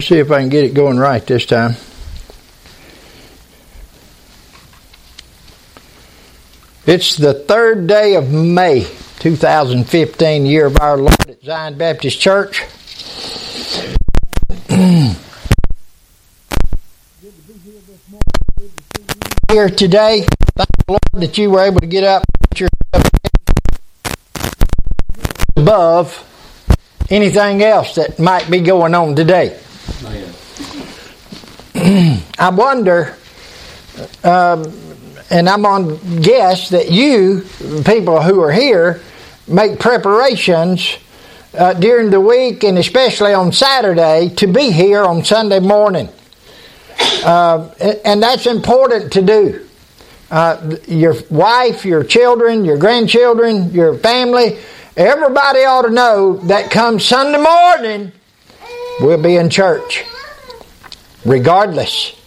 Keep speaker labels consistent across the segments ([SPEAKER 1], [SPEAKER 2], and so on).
[SPEAKER 1] See if I can get it going right this time. It's the 3rd day of May, 2015, year of our Lord at Zion Baptist Church. Here today, thank the Lord that you were able to get up above anything else that might be going on today. I wonder, and I'm on guess that you, people who are here, make preparations during the week and especially on Saturday to be here on Sunday morning. And that's important to do. Your wife, your children, your grandchildren, your family, everybody ought to know that come Sunday morning, we'll be in church. Regardless.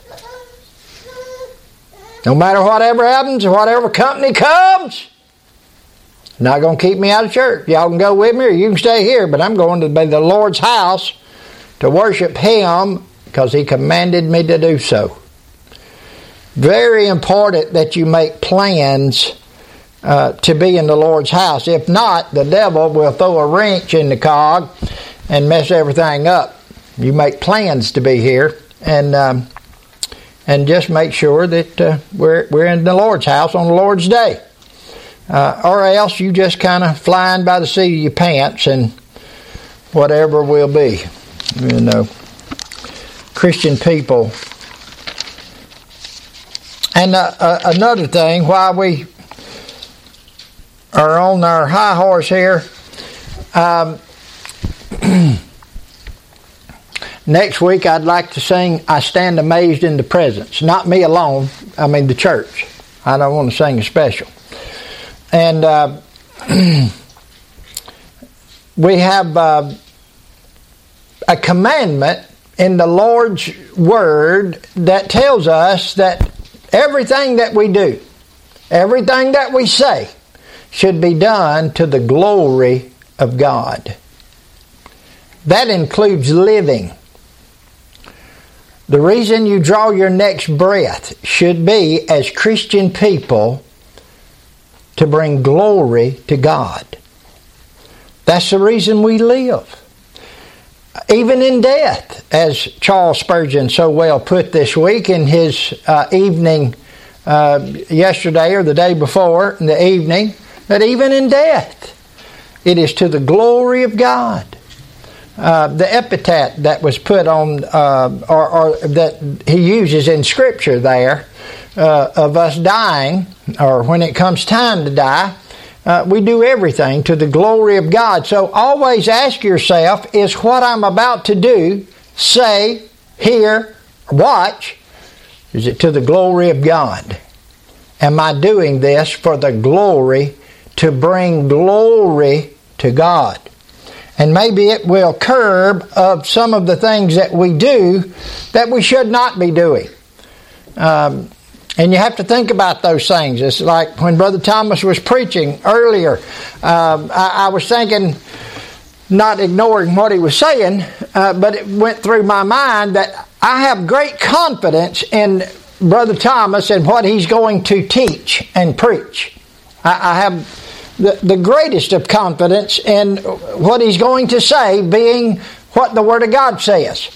[SPEAKER 1] No matter whatever happens or whatever company comes, not going to keep me out of church. Y'all can go with me or you can stay here, but I'm going to the Lord's house to worship Him because He commanded me to do so. Very important that you make plans to be in the Lord's house. If not, the devil will throw a wrench in the cog and mess everything up. You make plans to be here. And just make sure that we're in the Lord's house on the Lord's day. Or else you just kind of flying by the seat of your pants and whatever will be. You know, Christian people. And another thing, while we are on our high horse here, next week, I'd like to sing I Stand Amazed in the Presence. Not me alone, I mean the church. I don't want to sing a special. And we have a commandment in the Lord's Word that tells us that everything that we do, everything that we say, should be done to the glory of God. That includes living. The reason you draw your next breath should be, as Christian people, to bring glory to God. That's the reason we live. Even in death, as Charles Spurgeon so well put this week in his evening yesterday or the day before, in the evening, that even in death, it is to the glory of God. The epitaph that was put on, or that he uses in Scripture there, of us dying, or when it comes time to die, we do everything to the glory of God. So always ask yourself, is what I'm about to do, say, hear, watch, is it to the glory of God? Am I doing this for the glory, to bring glory to God? And maybe it will curb of some of the things that we do that we should not be doing. And you have to think about those things. It's like when Brother Thomas was preaching earlier, I was thinking, not ignoring what he was saying, but it went through my mind that I have great confidence in Brother Thomas and what he's going to teach and preach. I have the greatest of confidence in what he's going to say, being what the Word of God says.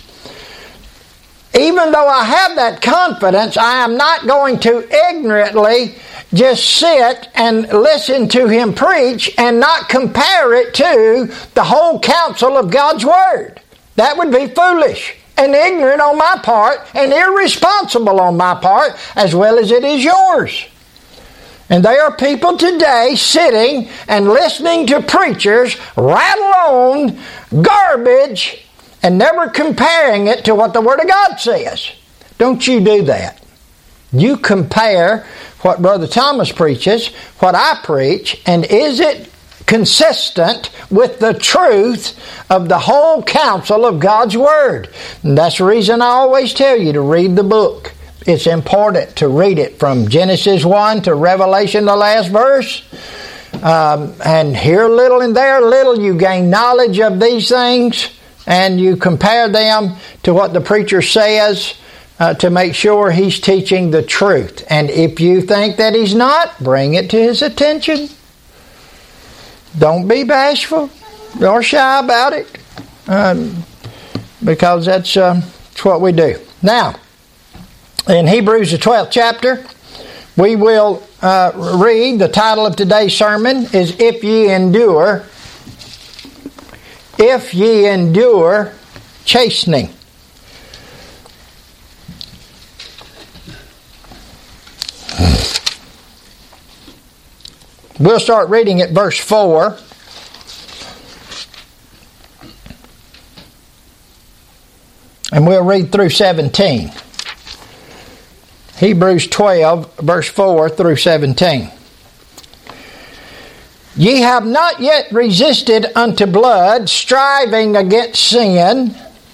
[SPEAKER 1] Even though I have that confidence, I am not going to ignorantly just sit and listen to him preach and not compare it to the whole counsel of God's Word. That would be foolish and ignorant on my part and irresponsible on my part, as well as it is yours. And there are people today sitting and listening to preachers rattle on garbage and never comparing it to what the Word of God says. Don't you do that. You compare what Brother Thomas preaches, what I preach, and is it consistent with the truth of the whole counsel of God's Word? And that's the reason I always tell you to read the book. It's important to read it from Genesis 1 to Revelation, the last verse. And here a little and there a little, you gain knowledge of these things. and you compare them to what the preacher says to make sure he's teaching the truth. And if you think that he's not, bring it to his attention. Don't be bashful or shy about it, because that's what we do. Now, in Hebrews the 12th chapter, we will read, the title of today's sermon is If Ye Endure Chastening. We'll start reading at verse 4. And we'll read through 17. Hebrews 12, verse 4 through 17. Ye have not yet resisted unto blood, striving against sin,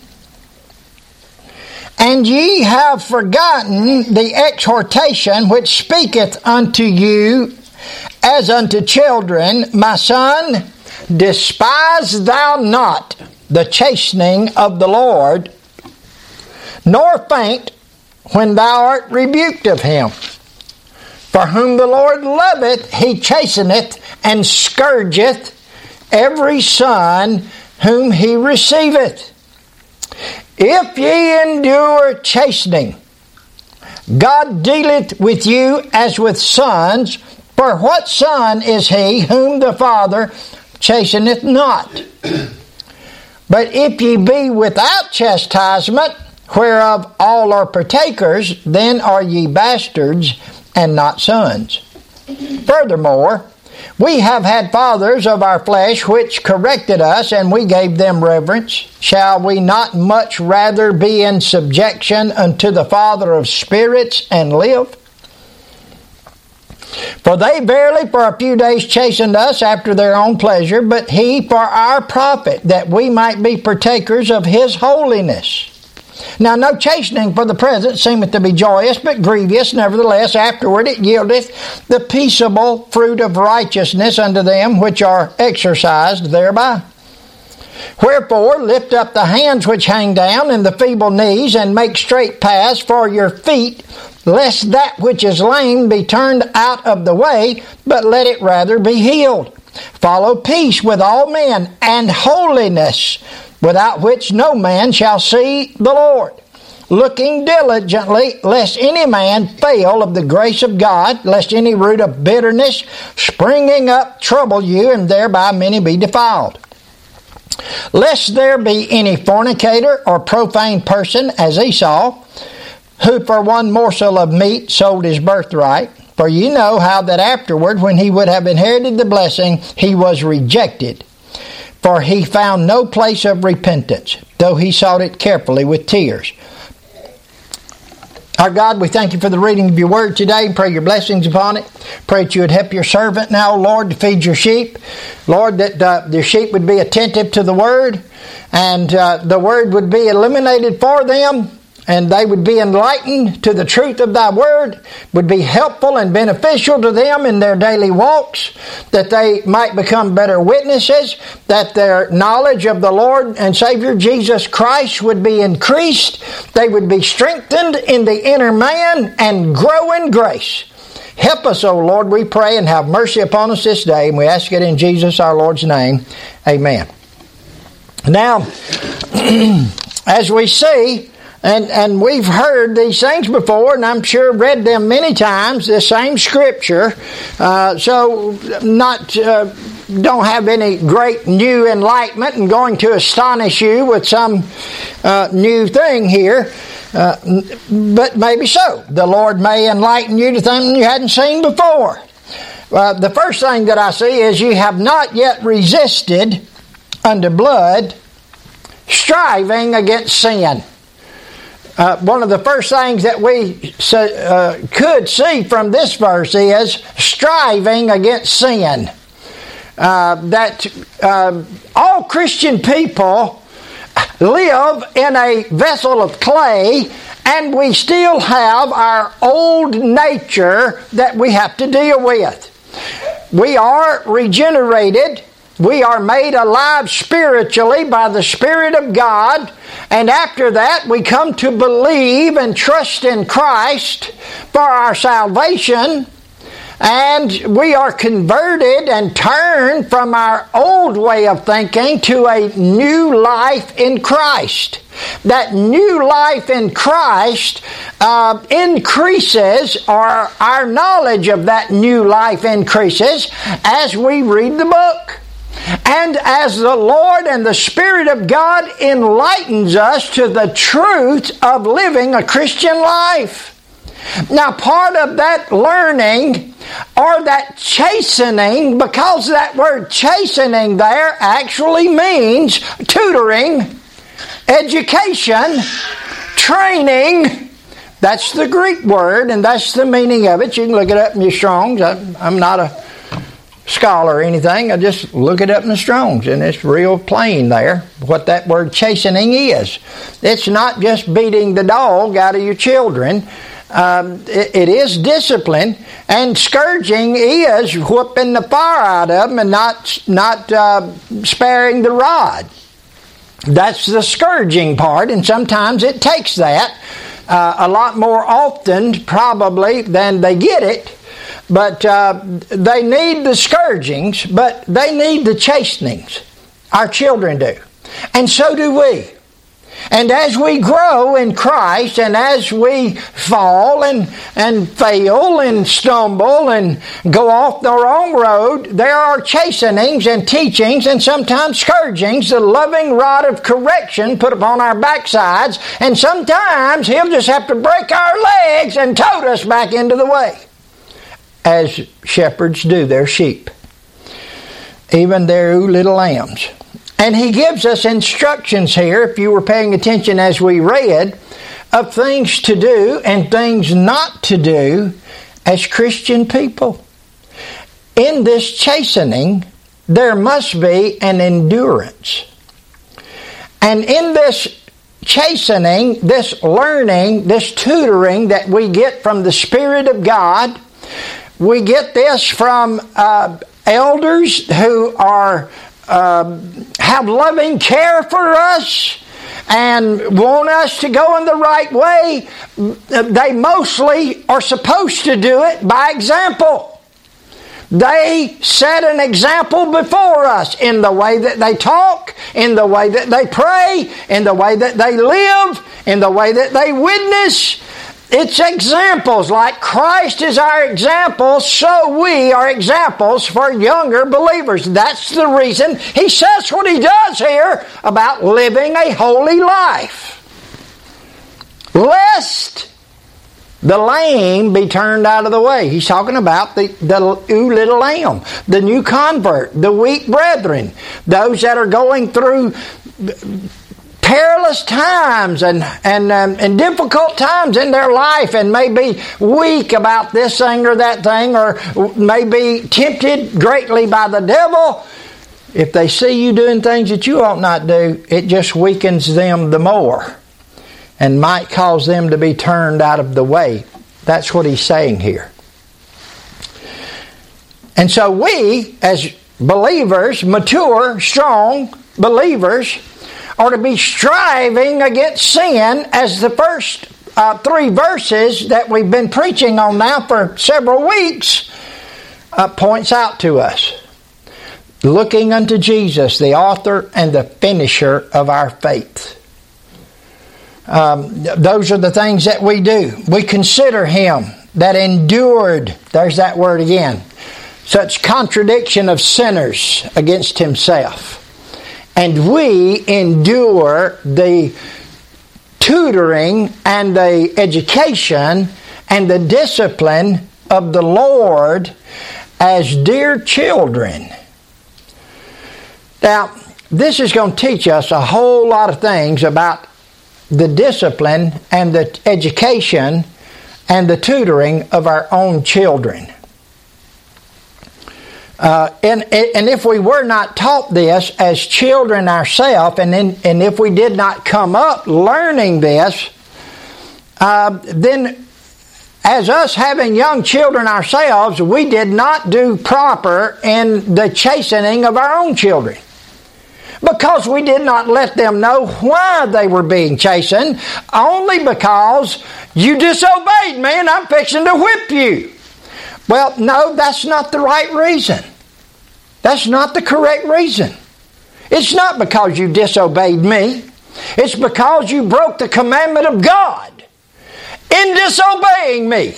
[SPEAKER 1] and ye have forgotten the exhortation which speaketh unto you as unto children. My son, despise thou not the chastening of the Lord, nor faint when thou art rebuked of him. For whom the Lord loveth, he chasteneth and scourgeth every son whom he receiveth. If ye endure chastening, God dealeth with you as with sons. For what son is he whom the Father chasteneth not? But if ye be without chastisement, whereof all are partakers, then are ye bastards and not sons. Furthermore, we have had fathers of our flesh which corrected us, and we gave them reverence. Shall we not much rather be in subjection unto the Father of spirits and live? For they verily for a few days chastened us after their own pleasure, but he for our profit, that we might be partakers of his holiness. Now no chastening for the present seemeth to be joyous, but grievous. Nevertheless, afterward it yieldeth the peaceable fruit of righteousness unto them which are exercised thereby. Wherefore lift up the hands which hang down, and the feeble knees, and make straight paths for your feet, lest that which is lame be turned out of the way, but let it rather be healed. Follow peace with all men, and holiness, without which no man shall see the Lord. Looking diligently, lest any man fail of the grace of God, lest any root of bitterness springing up trouble you, and thereby many be defiled. Lest there be any fornicator or profane person, as Esau, who for one morsel of meat sold his birthright. For ye know how that afterward, when he would have inherited the blessing, he was rejected. For he found no place of repentance, though he sought it carefully with tears. Our God, we thank you for the reading of your word today and pray your blessings upon it. Pray that you would help your servant now, Lord, to feed your sheep. Lord, that the sheep would be attentive to the word, and the word would be illuminated for them, and they would be enlightened to the truth of thy word, would be helpful and beneficial to them in their daily walks, that they might become better witnesses, that their knowledge of the Lord and Savior Jesus Christ would be increased, they would be strengthened in the inner man and grow in grace. Help us, O Lord, we pray, and have mercy upon us this day, and we ask it in Jesus our Lord's name. Amen. Now, as we see, and we've heard these things before, and I'm sure read them many times, the same scripture. So don't have any great new enlightenment and going to astonish you with some new thing here. But maybe so. The Lord may enlighten you to something you hadn't seen before. The first thing that I see is you have not yet resisted unto blood, striving against sin. One of the first things that we could see from this verse is striving against sin. That all Christian people live in a vessel of clay, and we still have our old nature that we have to deal with. We are regenerated We are made alive spiritually by the Spirit of God, and after that we come to believe and trust in Christ for our salvation, and we are converted and turned from our old way of thinking to a new life in Christ. That new life in Christ increases, or our knowledge of that new life increases as we read the book. And as the Lord and the Spirit of God enlightens us to the truth of living a Christian life. Now, part of that learning or that chastening, because that word chastening there actually means tutoring, education, training. That's the Greek word, and that's the meaning of it. You can look it up in your Strong's. I'm not a scholar or anything. I just look it up in the Strong's, and it's real plain there what that word chastening is. It's not just beating the dog out of your children. It is discipline, and scourging is whooping the fire out of them and not sparing the rod. That's the scourging part, and sometimes it takes that a lot more often probably than they get it. But they need the scourgings, but they need the chastenings. Our children do. And so do we. And as we grow in Christ, and as we fall and fail and stumble and go off the wrong road, there are chastenings and teachings and sometimes scourgings, the loving rod of correction put upon our backsides, and sometimes He'll just have to break our legs and tote us back into the way, as shepherds do their sheep, even their little lambs. And He gives us instructions here, if you were paying attention as we read, of things to do and things not to do as Christian people. In this chastening, there must be an endurance. And in this chastening, this learning, this tutoring that we get from the Spirit of God, we get this from elders who are have loving care for us and want us to go in the right way. They mostly are supposed to do it by example. They set an example before us in the way that they talk, in the way that they pray, in the way that they live, in the way that they witness. It's examples. Like Christ is our example, so we are examples for younger believers. That's the reason He says what He does here about living a holy life. Lest the lame be turned out of the way. He's talking about the little lamb, the new convert, the weak brethren, those that are going through perilous times and difficult times in their life, and may be weak about this thing or that thing, or may be tempted greatly by the devil. If they see you doing things that you ought not do, it just weakens them the more and might cause them to be turned out of the way. That's what He's saying here. And so we, as believers, mature, strong believers, are to be striving against sin, as the first 3 verses that we've been preaching on now for several weeks points out to us. Looking unto Jesus, the author and the finisher of our faith. Those are the things that we do. We consider Him that endured, there's that word again, such contradiction of sinners against Himself. And we endure the tutoring and the education and the discipline of the Lord as dear children. Now, this is going to teach us a whole lot of things about the discipline and the education and the tutoring of our own children. And if we were not taught this as children ourselves, and if we did not come up learning this, then as us having young children ourselves, we did not do proper in the chastening of our own children. Because we did not let them know why they were being chastened, only because you disobeyed me and I'm fixing to whip you. Well, no, that's not the right reason. That's not the correct reason. It's not because you disobeyed me. It's because you broke the commandment of God in disobeying me.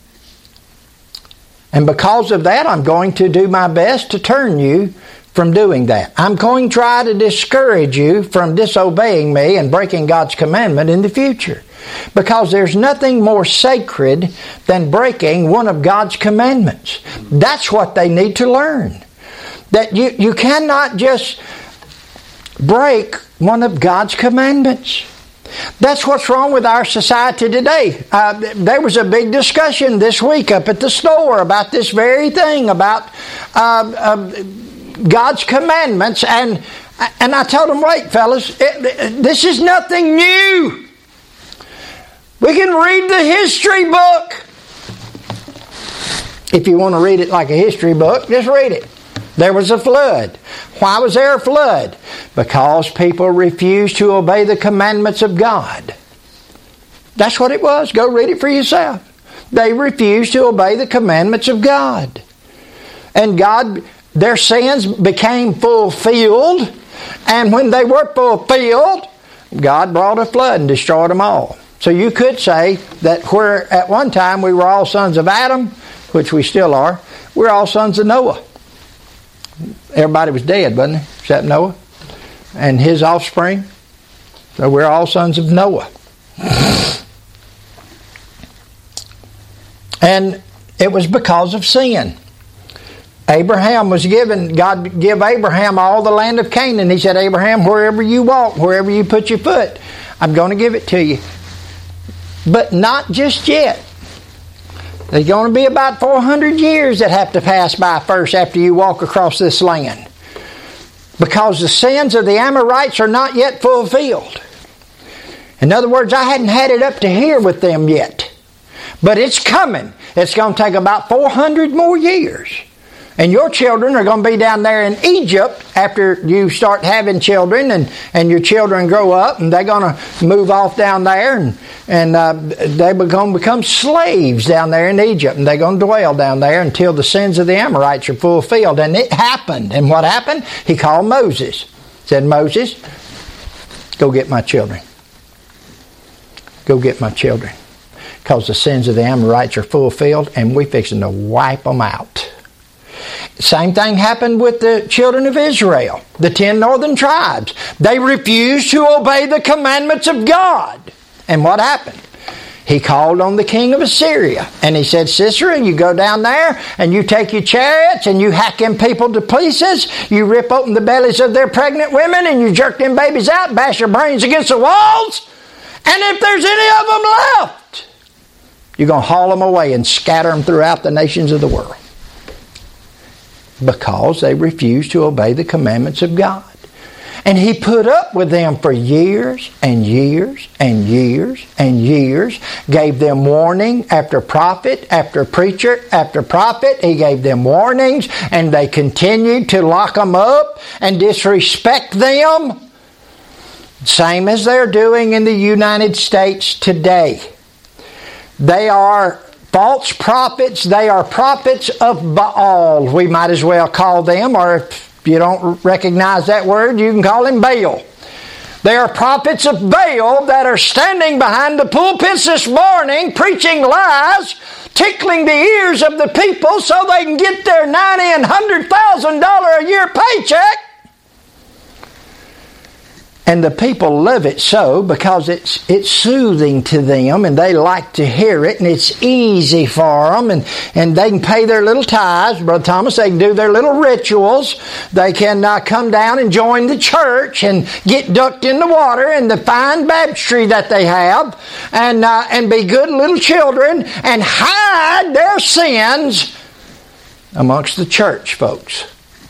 [SPEAKER 1] And because of that, I'm going to do my best to turn you from doing that. I'm going to try to discourage you from disobeying me and breaking God's commandment in the future. Because there's nothing more sacred than breaking one of God's commandments. That's what they need to learn. That you cannot just break one of God's commandments. That's what's wrong with our society today. There was a big discussion this week up at the store about this very thing, about God's commandments, and I told them, wait, fellas, this is nothing new. We can read the history book. If you want to read it like a history book, just read it. There was a flood. Why was there a flood? Because people refused to obey the commandments of God. That's what it was. Go read it for yourself. They refused to obey the commandments of God. And their sins became fulfilled. And when they were fulfilled, God brought a flood and destroyed them all. So you could say that where at one time we were all sons of Adam, which we still are, we're all sons of Noah. Everybody was dead, wasn't they? Except Noah and his offspring. So we're all sons of Noah. And it was because of sin. Abraham was God gave Abraham all the land of Canaan. He said, Abraham, wherever you walk, wherever you put your foot, I'm going to give it to you. But not just yet. There's going to be about 400 years that have to pass by first after you walk across this land. Because the sins of the Amorites are not yet fulfilled. In other words, I hadn't had it up to here with them yet. But it's coming. It's going to take about 400 more years. And your children are going to be down there in Egypt after you start having children and your children grow up, and they're going to move off down there and they're going to become slaves down there in Egypt, and they're going to dwell down there until the sins of the Amorites are fulfilled. And it happened. And what happened? He called Moses. He said, Moses, go get my children. Go get my children. Because the sins of the Amorites are fulfilled, and we're fixing to wipe them out. Same thing happened with the children of Israel, the 10 northern tribes. They refused to obey the commandments of God. And what happened? He called on the king of Assyria. And he said, Sisera, you go down there and you take your chariots and you hack them people to pieces. You rip open the bellies of their pregnant women and you jerk them babies out, bash their brains against the walls. And if there's any of them left, you're going to haul them away and scatter them throughout the nations of the world. Because they refused to obey the commandments of God. And he put up with them for years and years and years and years. Gave them warning after prophet, after preacher, after prophet. He gave them warnings, and they continued to lock them up and disrespect them. Same as they're doing in the United States today. They are false prophets. They are prophets of Baal, we might as well call them, or if you don't recognize that word, you can call him Baal. They are prophets of Baal that are standing behind the pulpits this morning, preaching lies, tickling the ears of the people so they can get their $90,000 and $100,000 a year paycheck. And the people love it so because it's soothing to them, and they like to hear it, and it's easy for them, and they can pay their little tithes. Brother Thomas, they can do their little rituals. They can come down and join the church and get ducked in the water in the fine baptistry that they have, and be good little children and hide their sins amongst the church folks.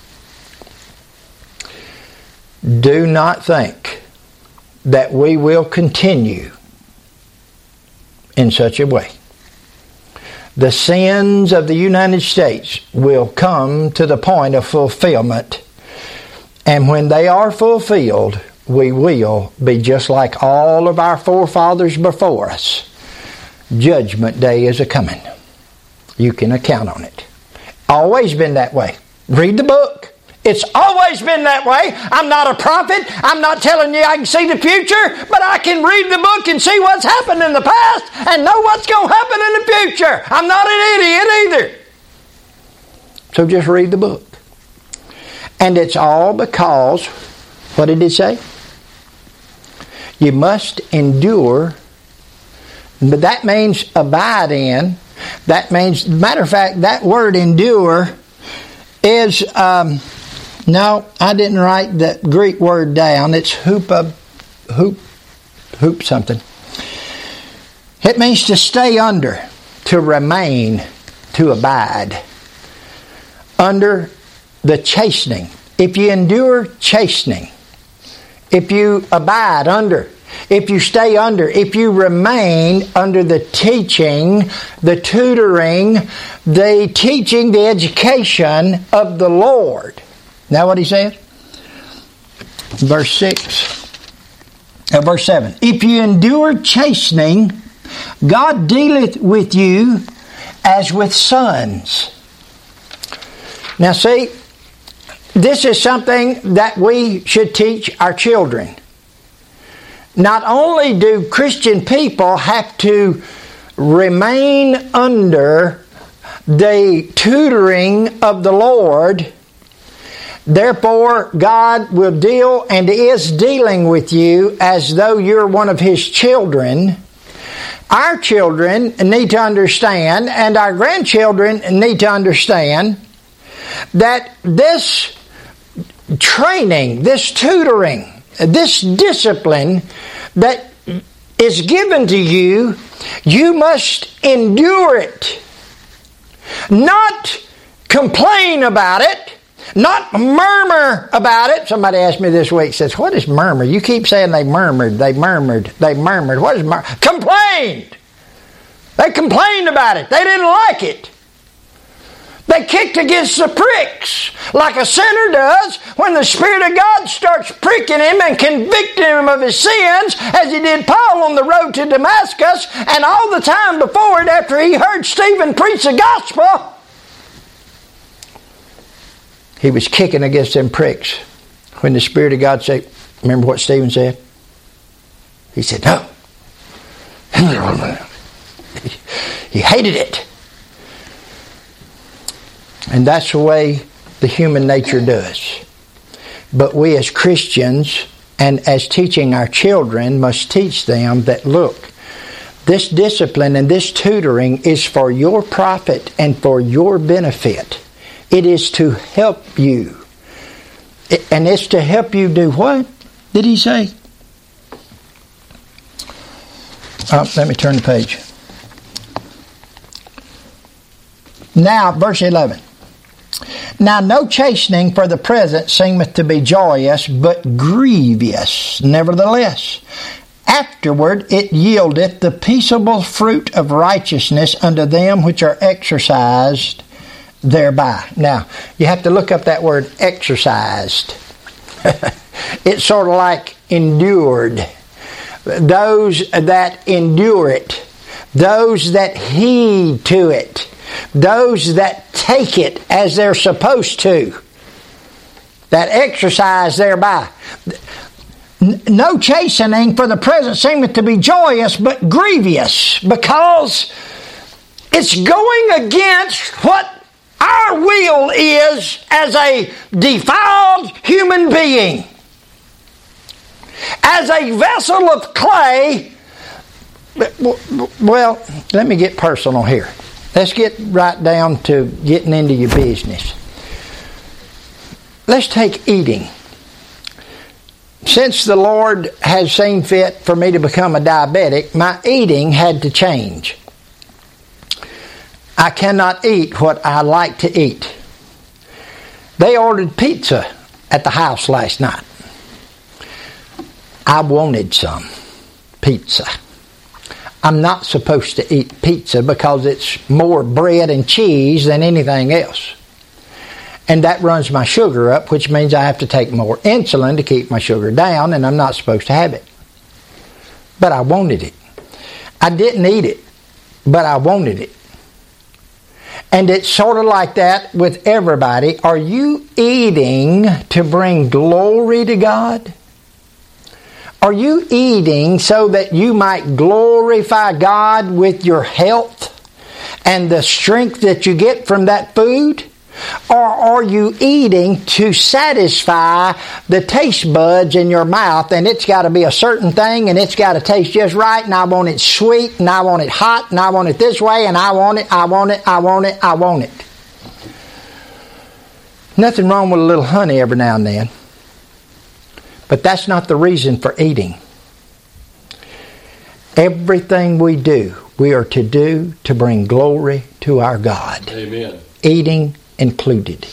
[SPEAKER 1] Do not think that we will continue in such a way. the sins of the United States will come to the point of fulfillment. And when they are fulfilled, we will be just like all of our forefathers before us. Judgment Day is a-coming. You can account on it. Always been that way. Read the book. It's always been that way. I'm not a prophet. I'm not telling you I can see the future, but I can read the book and see what's happened in the past and know what's going to happen in the future. I'm not an idiot either. So just read the book. And it's all because, what did it say? You must endure, but that means abide in. That means, matter of fact, that word endure is, no, I didn't write the Greek word down. It's hoop something. It means to stay under, to remain, to abide. Under the chastening. If you endure chastening, if you abide under, if you stay under, if you remain under the teaching, the tutoring, the teaching, the education of the Lord. Now what he says? Verse 7. If you endure chastening, God dealeth with you as with sons. Now see, this is something that we should teach our children. Not only do Christian people have to remain under the tutoring of the Lord, therefore God will deal and is dealing with you as though you're one of His children. Our children need to understand, and our grandchildren need to understand, that this training, this tutoring, this discipline that is given to you, you must endure it. Not complain about it, not murmur about it. Somebody asked me this week, says, what is murmur? You keep saying they murmured. What is murmur? Complained. They complained about it. They didn't like it. They kicked against the pricks like a sinner does when the Spirit of God starts pricking him and convicting him of his sins, as he did Paul on the road to Damascus, and all the time before it after he heard Stephen preach the gospel. He was kicking against them pricks when the Spirit of God said, remember what Stephen said? He said, no. He hated it. And that's the way the human nature does. But we as Christians and as teaching our children must teach them that, look, this discipline and this tutoring is for your profit and for your benefit. It is to help you. And it's to help you do what? Did he say? Let me turn the page. Now, verse 11. Now no chastening for the present seemeth to be joyous, but grievous. Nevertheless, afterward it yieldeth the peaceable fruit of righteousness unto them which are exercised thereby. Now, you have to look up that word exercised. It's sort of like endured. Those that endure it. Those that heed to it. Those that take it as they're supposed to. That exercise thereby. No chastening for the present seemeth to be joyous, but grievous, because it's going against what our will is as a defiled human being. As a vessel of clay. Well, let me get personal here. Let's get right down to getting into your business. Let's take eating. Since the Lord has seen fit for me to become a diabetic, my eating had to change. I cannot eat what I like to eat. They ordered pizza at the house last night. I wanted some pizza. I'm not supposed to eat pizza because it's more bread and cheese than anything else. And that runs my sugar up, which means I have to take more insulin to keep my sugar down, and I'm not supposed to have it. But I wanted it. I didn't eat it, but I wanted it. And it's sort of like that with everybody. Are you eating to bring glory to God? Are you eating so that you might glorify God with your health and the strength that you get from that food? Or are you eating to satisfy the taste buds in your mouth, and it's got to be a certain thing, and it's got to taste just right, and I want it sweet, and I want it hot, and I want it this way, and I want it, I want it, I want it, I want it. Nothing wrong with a little honey every now and then. But that's not the reason for eating. Everything we do, we are to do to bring glory to our God.
[SPEAKER 2] Amen.
[SPEAKER 1] Eating included.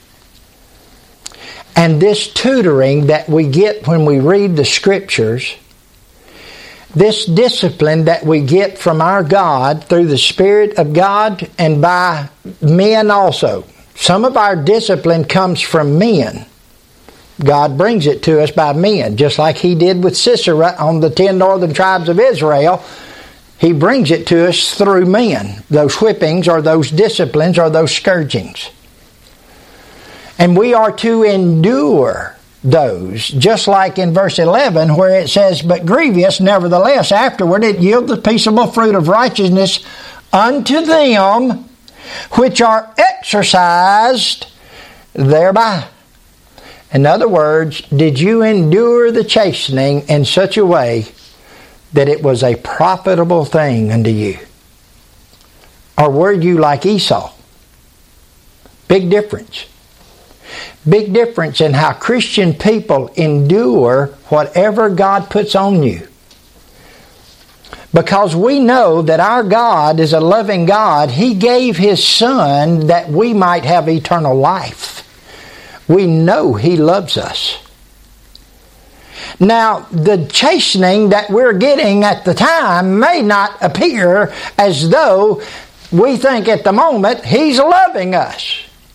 [SPEAKER 1] And this tutoring that we get when we read the Scriptures, this discipline that we get from our God through the Spirit of God and by men also. Some of our discipline comes from men. God brings it to us by men, just like He did with Sisera on the 10 northern tribes of Israel. He brings it to us through men, those whippings or those disciplines or those scourgings. And we are to endure those, just like in verse 11 where it says, "But grievous, nevertheless, afterward it yield the peaceable fruit of righteousness unto them which are exercised thereby." In other words, did you endure the chastening in such a way that it was a profitable thing unto you? Or were you like Esau? Big difference. Big difference in how Christian people endure whatever God puts on you. Because we know that our God is a loving God. He gave His Son that we might have eternal life. We know He loves us. Now, the chastening that we're getting at the time may not appear as though we think at the moment He's loving us.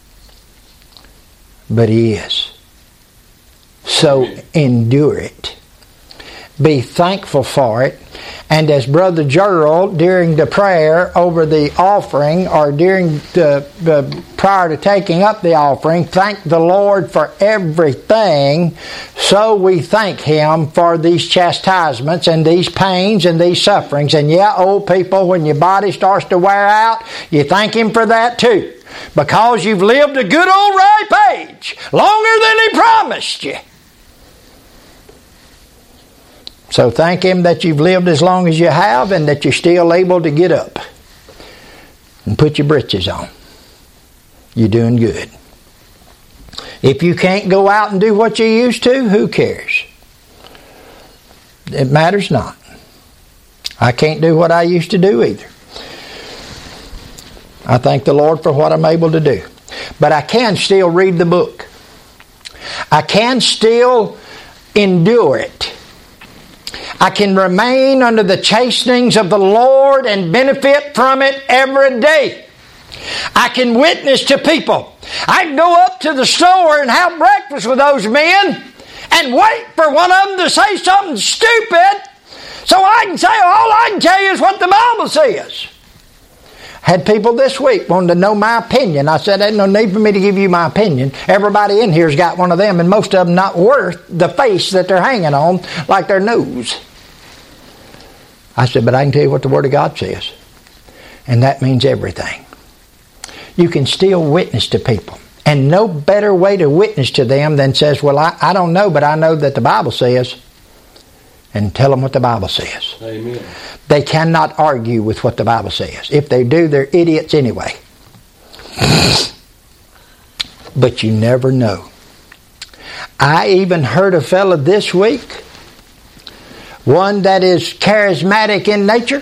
[SPEAKER 1] But He is. So endure it. Be thankful for it. And as Brother Gerald, during the prayer over the offering, or during prior to taking up the offering, thank the Lord for everything. So we thank Him for these chastisements and these pains and these sufferings. And yeah, old people, when your body starts to wear out, you thank Him for that too. Because you've lived a good old ripe age, longer than He promised you. So thank Him that you've lived as long as you have and that you're still able to get up and put your britches on. You're doing good. If you can't go out and do what you used to, who cares? It matters not. I can't do what I used to do either. I thank the Lord for what I'm able to do. But I can still read the book. I can still endure it. I can remain under the chastenings of the Lord and benefit from it every day. I can witness to people. I can go up to the store and have breakfast with those men and wait for one of them to say something stupid so I can say, all I can tell you is what the Bible says. Had people this week wanting to know my opinion. I said, there's no need for me to give you my opinion. Everybody in here's got one of them, and most of them not worth the face that they're hanging on, like their nose. I said, but I can tell you what the Word of God says. And that means everything. You can still witness to people. And no better way to witness to them than says, well, I don't know, but I know that the Bible says. And tell them what the Bible says.
[SPEAKER 2] Amen.
[SPEAKER 1] They cannot argue with what the Bible says. If they do, they're idiots anyway. But you never know. I even heard a fellow this week, one that is charismatic in nature,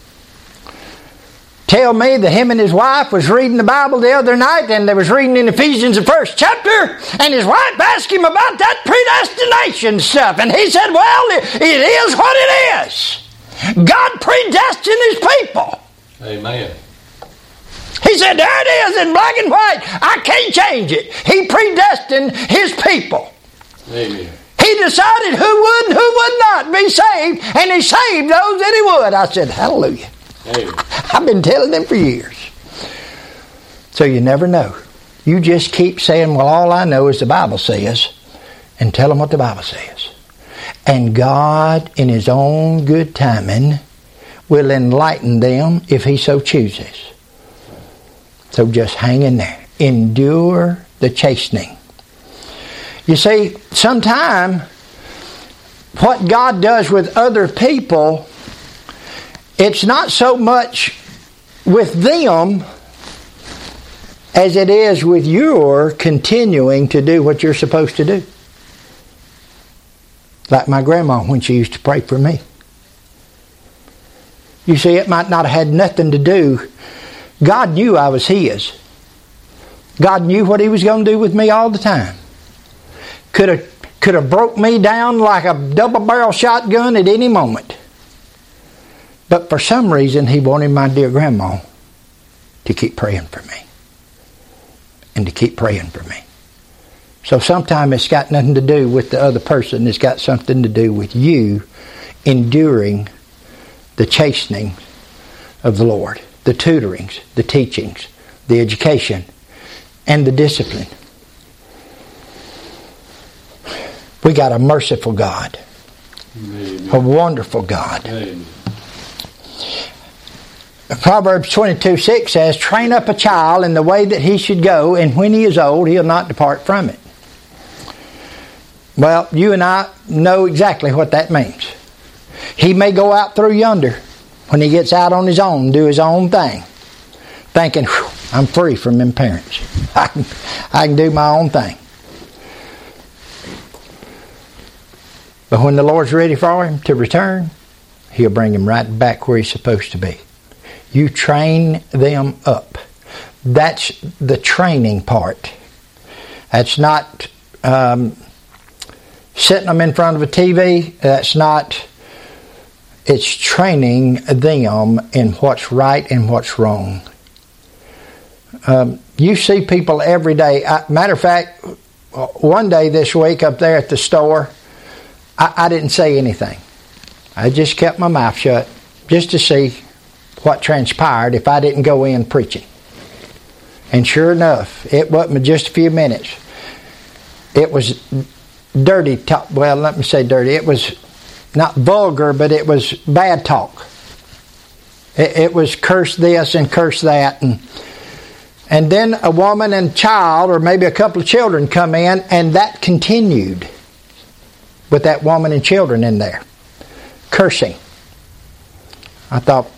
[SPEAKER 1] tell me that him and his wife was reading the Bible the other night, and they was reading in Ephesians the 1st chapter, and his wife asked him about that predestination stuff, and he said, well, it is what it is. God predestined His people.
[SPEAKER 2] Amen.
[SPEAKER 1] He said, there it is in black and white. I can't change it. He predestined His people.
[SPEAKER 2] Amen.
[SPEAKER 1] He decided who would and who would not be saved, and He saved those that He would. I said, hallelujah.
[SPEAKER 2] Amen.
[SPEAKER 1] I've been telling them for years. So you never know. You just keep saying, well, all I know is the Bible says, and tell them what the Bible says. And God, in His own good timing, will enlighten them if He so chooses. So just hang in there. Endure the chastening. You see, sometimes what God does with other people, it's not so much with them as it is with your continuing to do what you're supposed to do. Like my grandma when she used to pray for me. You see, it might not have had nothing to do. God knew I was His. God knew what He was going to do with me all the time. Could have broke me down like a double-barrel shotgun at any moment. But for some reason, He wanted my dear grandma to keep praying for me. And to keep praying for me. So sometimes it's got nothing to do with the other person. It's got something to do with you enduring the chastening of the Lord. The tutorings, the teachings, the education, and the discipline. We got a merciful God.
[SPEAKER 2] Amen.
[SPEAKER 1] A wonderful God.
[SPEAKER 2] Amen.
[SPEAKER 1] Proverbs 22:6 says, train up a child in the way that he should go, and when he is old, he'll not depart from it. Well, you and I know exactly what that means. He may go out through yonder when he gets out on his own, do his own thing, thinking, I'm free from them parents. I can do my own thing. But when the Lord's ready for him to return, He'll bring him right back where he's supposed to be. You train them up. That's the training part. That's not setting them in front of a TV. That's not... It's training them in what's right and what's wrong. You see people every day. Matter of fact, one day this week up there at the store, I didn't say anything. I just kept my mouth shut just to see what transpired if I didn't go in preaching. And sure enough, it wasn't just a few minutes. It was dirty talk. Well, let me say dirty. It was not vulgar, but it was bad talk. It was curse this and curse that. And then a woman and child, or maybe a couple of children come in, and that continued with that woman and children in there. Cursing. I thought,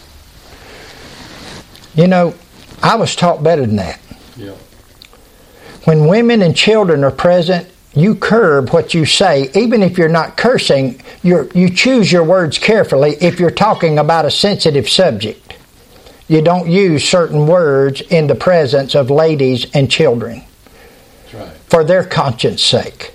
[SPEAKER 1] I was taught better than that.
[SPEAKER 2] Yeah.
[SPEAKER 1] When women and children are present, you curb what you say. Even if you're not cursing, you choose your words carefully if you're talking about a sensitive subject. You don't use certain words in the presence of ladies and children.
[SPEAKER 2] That's right.
[SPEAKER 1] For their conscience sake.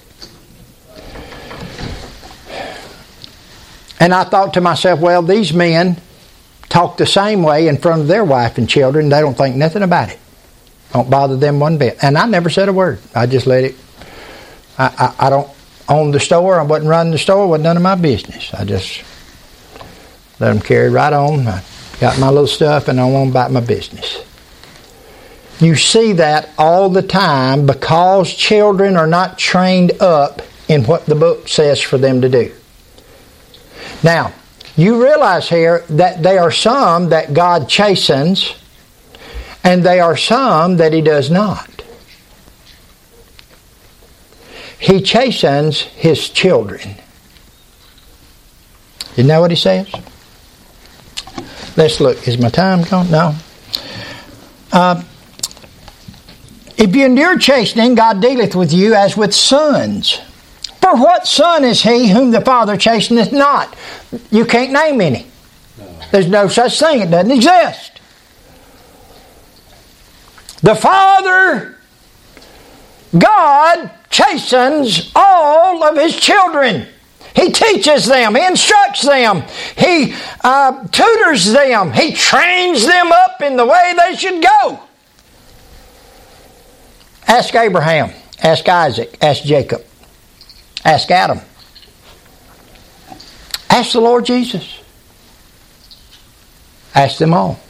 [SPEAKER 1] And I thought to myself, well, these men talk the same way in front of their wife and children. They don't think nothing about it. Don't bother them one bit. And I never said a word. I just let it. I don't own the store. I wasn't running the store. It wasn't none of my business. I just let them carry right on. I got my little stuff and I went on about my business. You see that all the time because children are not trained up in what the book says for them to do. Now, you realize here that there are some that God chastens and there are some that He does not. He chastens His children. Isn't that what He says? Let's look. Is my time gone? No. If you endure chastening, God dealeth with you as with sons. For what son is he whom the Father chasteneth not? You can't name any. No. There's no such thing. It doesn't exist. The Father, God, chastens all of His children. He teaches them. He instructs them. He tutors them. He trains them up in the way they should go. Ask Abraham. Ask Isaac. Ask Jacob. Ask Adam. Ask the Lord Jesus. Ask them all.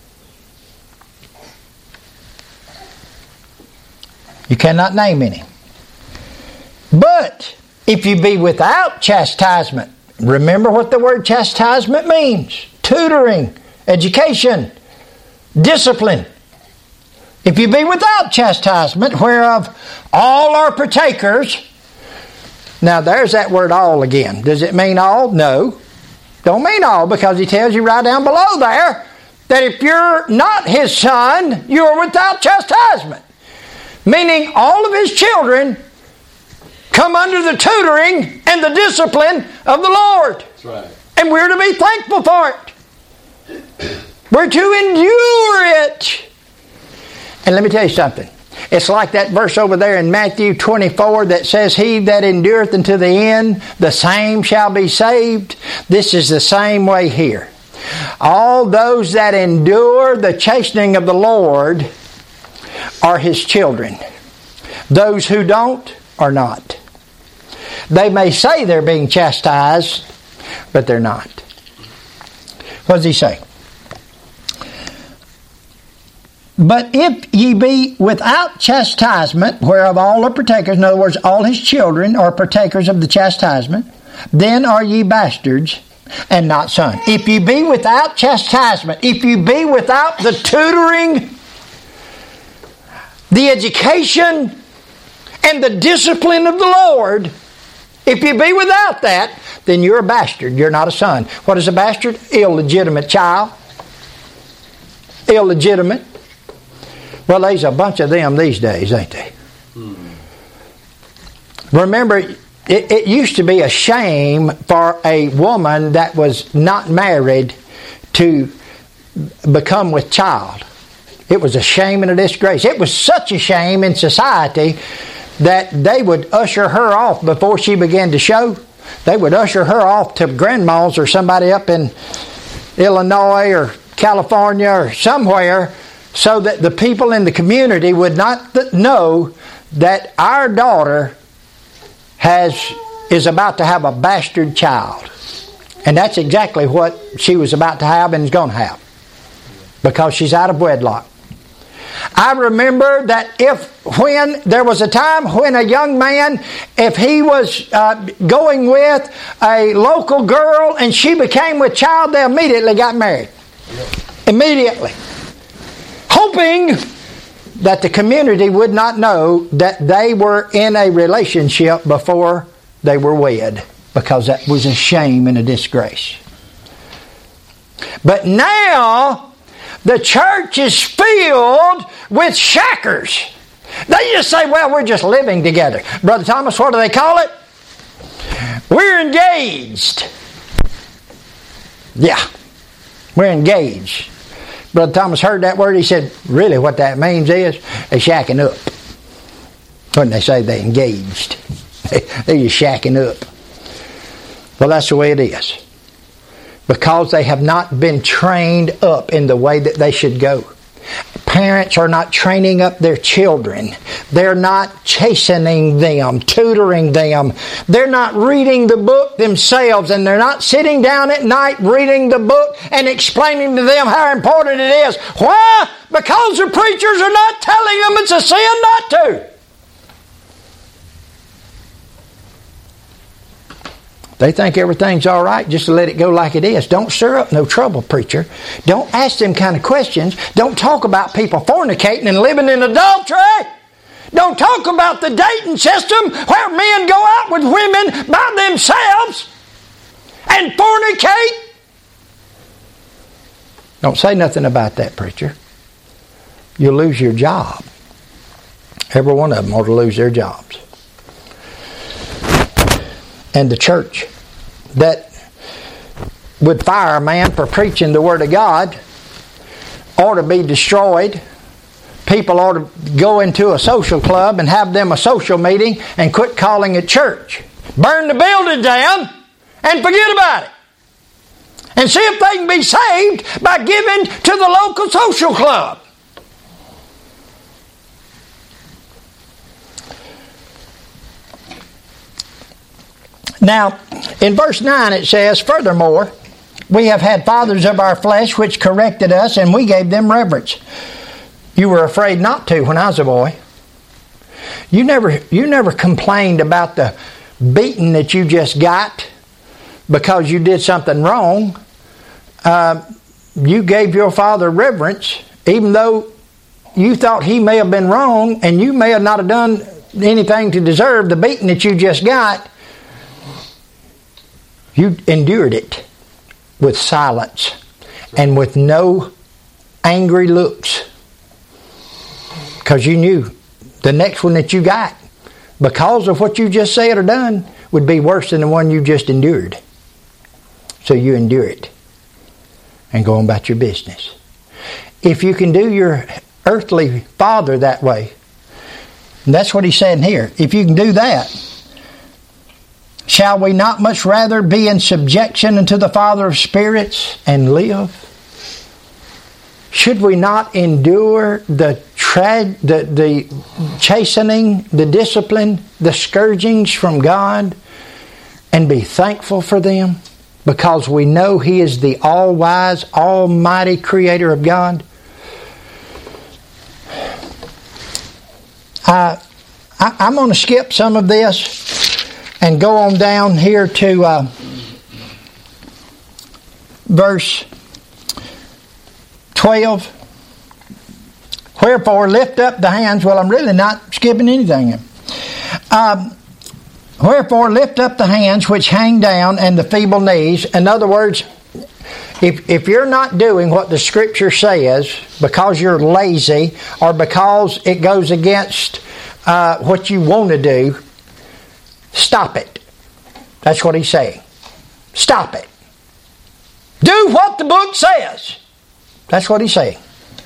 [SPEAKER 1] You cannot name any. But if you be without chastisement, remember what the word chastisement means. Tutoring, education, discipline. If you be without chastisement, whereof all are partakers. Now there's that word all again. Does it mean all? No. Don't mean all, because he tells you right down below there that if you're not his son, you are without chastisement. Meaning all of his children come under the tutoring and the discipline of the Lord.
[SPEAKER 2] That's right.
[SPEAKER 1] And we're to be thankful for it. We're to endure it. And let me tell you something. It's like that verse over there in Matthew 24 that says, He that endureth unto the end, the same shall be saved. This is the same way here. All those that endure the chastening of the Lord are his children. Those who don't are not. They may say they're being chastised, but they're not. What does he say? But if ye be without chastisement, whereof all are partakers, in other words, all his children are partakers of the chastisement, then are ye bastards and not sons. If you be without chastisement, if you be without the tutoring, the education, and the discipline of the Lord, if you be without that, then you're a bastard. You're not a son. What is a bastard? Illegitimate child. Illegitimate. Well, there's a bunch of them these days, ain't they? Remember, it used to be a shame for a woman that was not married to become with child. It was a shame and a disgrace. It was such a shame in society that they would usher her off before she began to show. They would usher her off to grandma's or somebody up in Illinois or California or somewhere, so that the people in the community would not know that our daughter is about to have a bastard child. And that's exactly what she was about to have and is going to have, because she's out of wedlock. I remember that when there was a time when a young man, if he was going with a local girl and she became with child, they immediately got married. Immediately. Hoping that the community would not know that they were in a relationship before they were wed, because that was a shame and a disgrace. But now the church is filled with shackers. They just say, well, we're just living together. Brother Thomas, what do they call it? We're engaged. Yeah, we're engaged. Brother Thomas heard that word. He said, really what that means is they're shacking up. When they say they engaged, they're just shacking up. Well, that's the way it is. Because they have not been trained up in the way that they should go. Parents are not training up their children. They're not chastening them, tutoring them. They're not reading the book themselves, and they're not sitting down at night reading the book and explaining to them how important it is. Why? Because the preachers are not telling them it's a sin not to. They think everything's all right just to let it go like it is. Don't stir up no trouble, preacher. Don't ask them kind of questions. Don't talk about people fornicating and living in adultery. Don't talk about the dating system where men go out with women by themselves and fornicate. Don't say nothing about that, preacher. You'll lose your job. Every one of them ought to lose their jobs. And the church that would fire a man for preaching the Word of God ought to be destroyed. People ought to go into a social club and have them a social meeting and quit calling it church. Burn the building down and forget about it. And see if they can be saved by giving to the local social club. Now, in verse 9 it says, furthermore, we have had fathers of our flesh which corrected us, and we gave them reverence. You were afraid not to when I was a boy. You never complained about the beating that you just got because you did something wrong. You gave your father reverence, even though you thought he may have been wrong, and you may have not have done anything to deserve the beating that you just got. You endured it with silence and with no angry looks, because you knew the next one that you got, because of what you just said or done, would be worse than the one you just endured. So you endure it and go on about your business. If you can do your earthly father that way, and that's what he's saying here, if you can do that, shall we not much rather be in subjection unto the Father of spirits and live? Should we not endure the chastening, the discipline, the scourgings from God, and be thankful for them? Because we know He is the all-wise, almighty Creator of God. I'm going to skip some of this and go on down here to verse 12. Wherefore lift up the hands. Well, I'm really not skipping anything. Wherefore lift up the hands which hang down and the feeble knees. In other words, if you're not doing what the Scripture says because you're lazy or because it goes against what you want to do, stop it. That's what he's saying. Stop it. Do what the book says. That's what he's saying.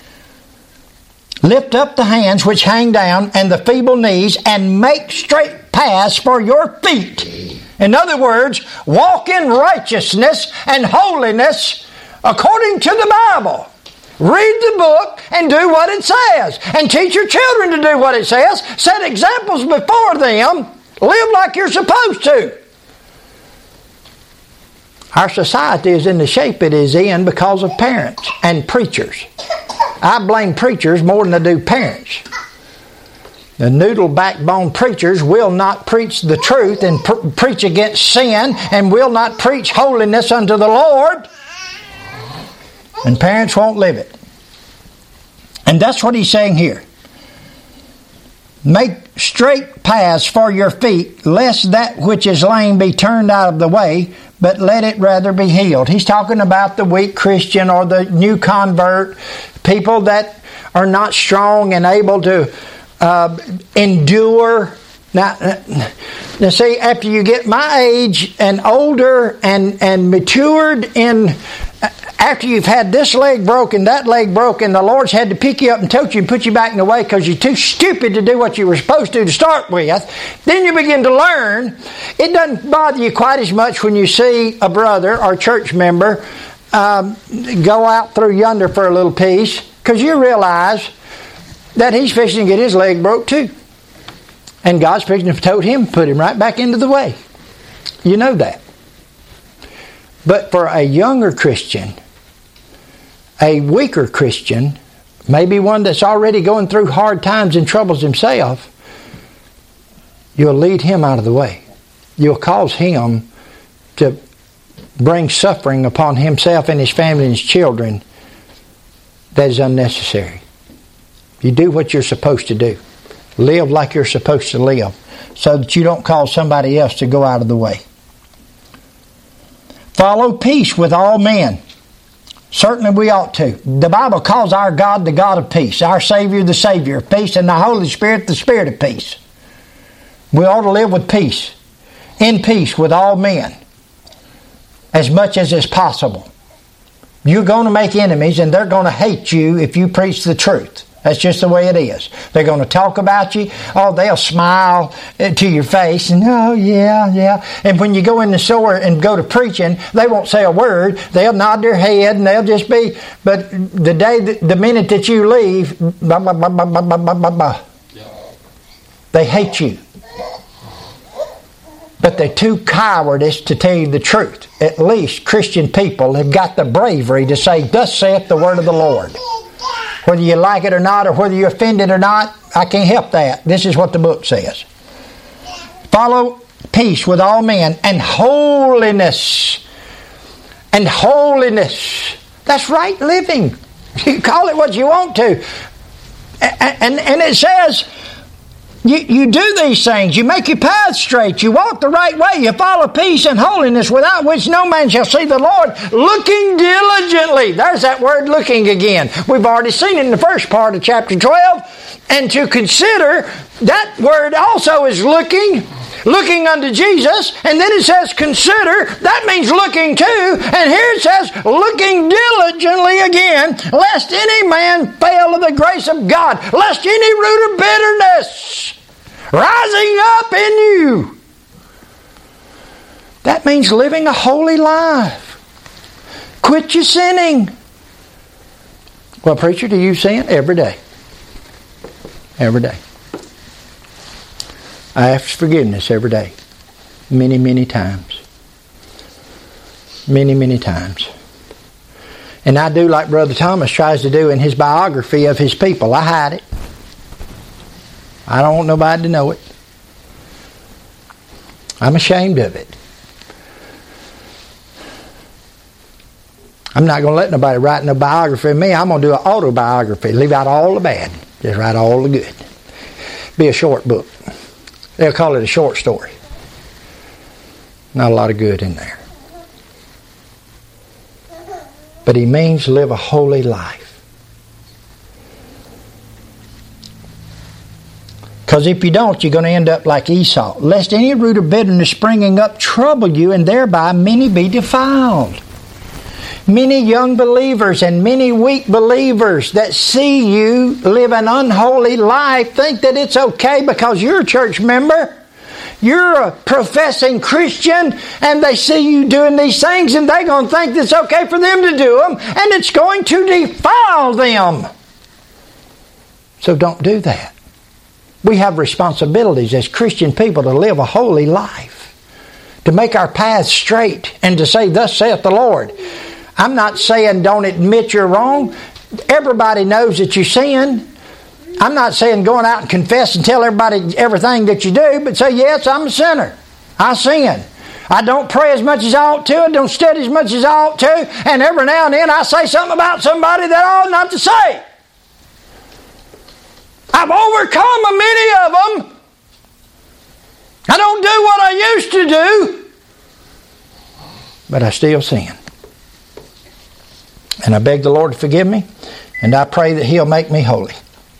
[SPEAKER 1] Lift up the hands which hang down and the feeble knees, and make straight paths for your feet. In other words, walk in righteousness and holiness according to the Bible. Read the book and do what it says. And teach your children to do what it says. Set examples before them. Live like you're supposed to. Our society is in the shape it is in because of parents and preachers. I blame preachers more than I do parents. The noodle backbone preachers will not preach the truth and preach against sin, and will not preach holiness unto the Lord. And parents won't live it. And that's what he's saying here. Make straight paths for your feet, lest that which is lame be turned out of the way, but let it rather be healed. He's talking about the weak Christian or the new convert, people that are not strong and able to endure. Now see, after you get my age and older and matured in, after you've had this leg broken, that leg broken, the Lord's had to pick you up and tote you and put you back in the way because you're too stupid to do what you were supposed to start with. Then you begin to learn. It doesn't bother you quite as much when you see a brother or church member go out through yonder for a little piece, because you realize that he's fixing to get his leg broke too. And God's fixing to tote him, put him right back into the way. You know that. But for a younger Christian, a weaker Christian, maybe one that's already going through hard times and troubles himself, you'll lead him out of the way. You'll cause him to bring suffering upon himself and his family and his children that is unnecessary. You do what you're supposed to do. Live like you're supposed to live, so that you don't cause somebody else to go out of the way. Follow peace with all men. Certainly we ought to. The Bible calls our God the God of peace, our Savior the Savior of peace, and the Holy Spirit the Spirit of peace. We ought to live with peace, in peace with all men, as much as is possible. You're going to make enemies, and they're going to hate you if you preach the truth. That's just the way it is. They're going to talk about you. Oh, they'll smile to your face and, oh, yeah. And when you go in the store and go to preaching, they won't say a word. They'll nod their head and they'll just be, but the minute that you leave, blah, blah, blah, blah, blah, blah, blah, blah. They hate you. But they're too cowardice to tell you the truth. At least Christian people have got the bravery to say, thus saith the word of the Lord. Whether you like it or not, or whether you're offended or not, I can't help that. This is what the book says. Follow peace with all men and holiness. And holiness. That's right living. You call it what you want to. And it says, you do these things. You make your path straight. You walk the right way. You follow peace and holiness, without which no man shall see the Lord, looking diligently. There's that word looking again. We've already seen it in the first part of chapter 12. And to consider, that word also is looking unto Jesus. And then it says consider. That means looking too. And here it says looking diligently again, lest any man fail of the grace of God, lest any root of bitterness rising up in you. That means living a holy life. Quit your sinning. Well, preacher, do you sin? Every day. Every day. I ask forgiveness every day. Many, many times. Many, many times. And I do like Brother Thomas tries to do in his biography of his people. I hide it. I don't want nobody to know it. I'm ashamed of it. I'm not going to let nobody write no biography of me. I'm going to do an autobiography. Leave out all the bad. Just write all the good. Be a short book. They'll call it a short story. Not a lot of good in there. But he means live a holy life. Because if you don't, you're going to end up like Esau. Lest any root of bitterness springing up trouble you, and thereby many be defiled. Many young believers and many weak believers that see you live an unholy life think that it's okay because you're a church member. You're a professing Christian, and they see you doing these things, and they're going to think it's okay for them to do them, and it's going to defile them. So don't do that. We have responsibilities as Christian people to live a holy life, to make our paths straight, and to say, thus saith the Lord. I'm not saying don't admit you're wrong. Everybody knows that you sin. I'm not saying going out and confess and tell everybody everything that you do, but say, yes, I'm a sinner. I sin. I don't pray as much as I ought to. I don't study as much as I ought to. And every now and then I say something about somebody that I ought not to say. I've overcome many of them. I don't do what I used to do. But I still sin. And I beg the Lord to forgive me. And I pray that He'll make me holy.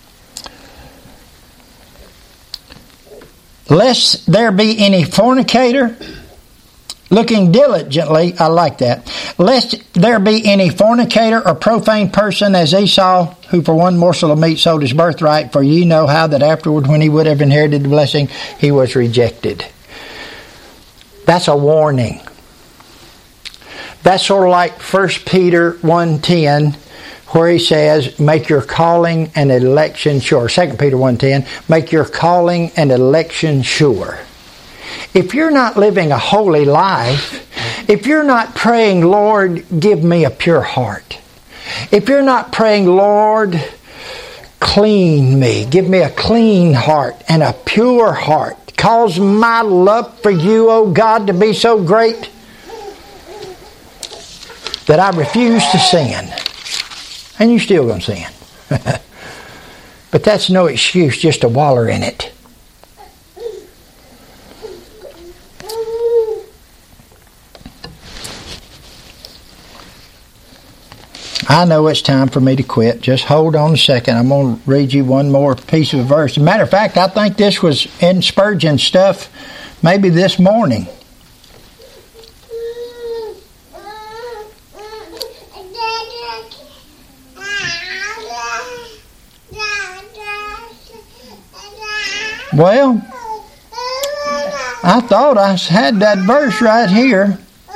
[SPEAKER 1] Lest there be any fornicator, looking diligently, I like that. Lest there be any fornicator or profane person as Esau, who for one morsel of meat sold his birthright, for ye know how that afterward, when he would have inherited the blessing, he was rejected. That's a warning. That's sort of like 1 Peter 1:10, where he says, make your calling and election sure. 2 Peter 1:10, make your calling and election sure. If you're not living a holy life, if you're not praying, Lord, give me a pure heart. If you're not praying, Lord, clean me. Give me a clean heart and a pure heart. Cause my love for you, oh God, to be so great that I refuse to sin. And you're still going to sin. But that's no excuse just to waller in it. I know it's time for me to quit. Just hold on a second. I'm going to read you one more piece of a verse. As a matter of fact, I think this was in Spurgeon's stuff maybe this morning. Well, I thought I had that verse right here.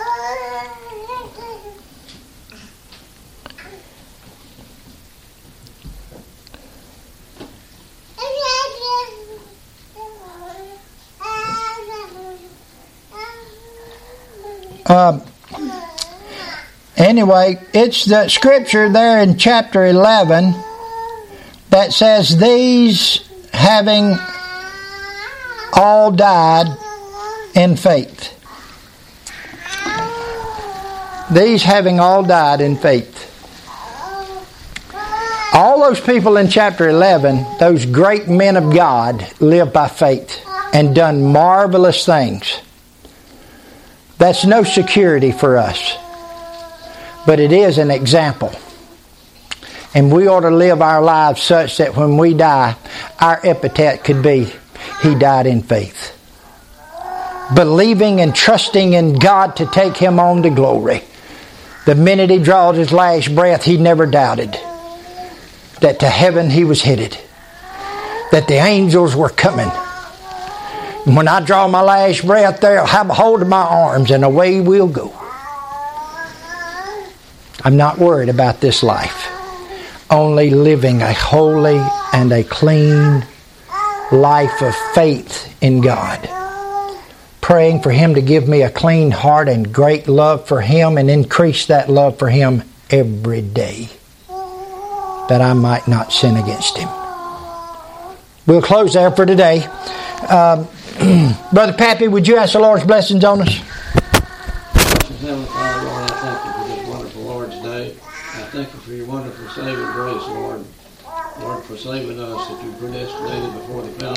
[SPEAKER 1] Anyway, it's the scripture there in chapter 11 that says, these having all died in faith. These having all died in faith. All those people in chapter 11, those great men of God, lived by faith and done marvelous things. That's no security for us, but it is an example. And we ought to live our lives such that when we die, our epitaph could be, he died in faith. Believing and trusting in God to take him on to glory. The minute he draws his last breath, he never doubted that to heaven he was headed. That the angels were coming. And when I draw my last breath, they'll have a hold of my arms and away we'll go. I'm not worried about this life. Only living a holy and a clean life of faith in God. Praying for him to give me a clean heart and great love for him and increase that love for him every day, that I might not sin against him. We'll close there for today. Brother Pappy, would you ask the Lord's blessings on us?
[SPEAKER 2] Heavenly Father, Lord, I thank you for this wonderful Lord's Day. I thank you for your wonderful saving grace, Lord. Lord, for saving us that you predestinated before the foundation